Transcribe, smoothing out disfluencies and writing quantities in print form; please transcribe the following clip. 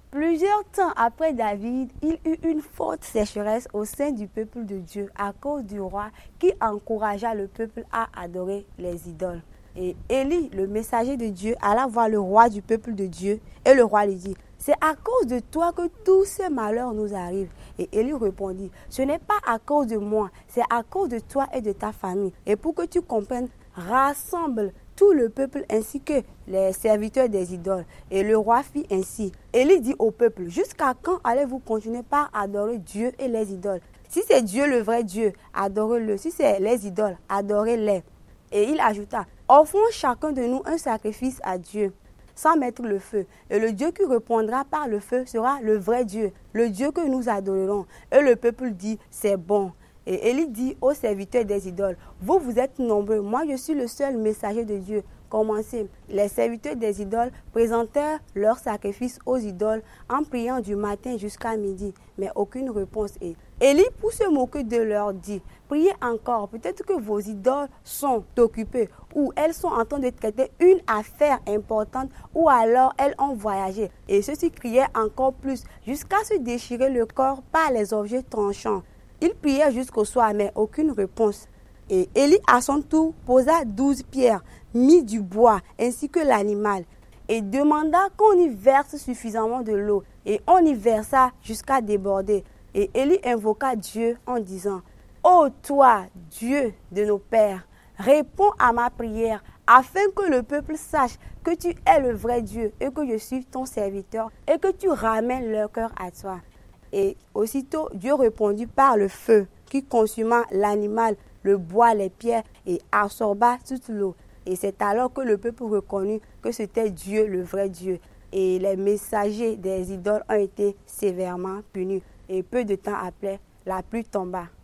Plusieurs temps après David, il eut une forte sécheresse au sein du peuple de Dieu à cause du roi qui encouragea le peuple à adorer les idoles. Et Élie, le messager de Dieu, alla voir le roi du peuple de Dieu et le roi lui dit, « C'est à cause de toi que tous ces malheurs nous arrivent. » Et Élie répondit, « Ce n'est pas à cause de moi, c'est à cause de toi et de ta famille. Et pour que tu comprennes, rassemble tout le peuple ainsi que les serviteurs des idoles. » Et le roi fit ainsi. Élie dit au peuple, « Jusqu'à quand allez-vous continuer par adorer Dieu et les idoles? Si c'est Dieu le vrai Dieu, adorez-le. Si c'est les idoles, adorez-les. » Et il ajouta, « Offrons chacun de nous un sacrifice à Dieu, sans mettre le feu. Et le Dieu qui répondra par le feu sera le vrai Dieu, le Dieu que nous adorerons. » Et le peuple dit, « C'est bon. » Et Élie dit aux serviteurs des idoles, « Vous êtes nombreux, moi je suis le seul messager de Dieu. Commencez. » Les serviteurs des idoles présentèrent leur sacrifice aux idoles en priant du matin jusqu'à midi, mais aucune réponse. Et Élie, pour se moquer de leur, dit, « Priez encore, peut-être que vos idoles sont occupées, ou elles sont en train de traiter une affaire importante, ou alors elles ont voyagé. » Et ceux-ci criaient encore plus, jusqu'à se déchirer le corps par les objets tranchants. Ils prièrent jusqu'au soir, mais aucune réponse. Et Élie, à son tour, posa 12 pierres, mit du bois, ainsi que l'animal, et demanda qu'on y verse suffisamment de l'eau. Et on y versa jusqu'à déborder. Et Élie invoqua Dieu en disant, « Ô toi, Dieu de nos pères, réponds à ma prière, afin que le peuple sache que tu es le vrai Dieu et que je suis ton serviteur, et que tu ramènes leur cœur à toi. » Et aussitôt, Dieu répondit par le feu qui consuma l'animal, le bois, les pierres et absorba toute l'eau. Et c'est alors que le peuple reconnut que c'était Dieu, le vrai Dieu. Et les messagers des idoles ont été sévèrement punis. Et peu de temps après, la pluie tomba.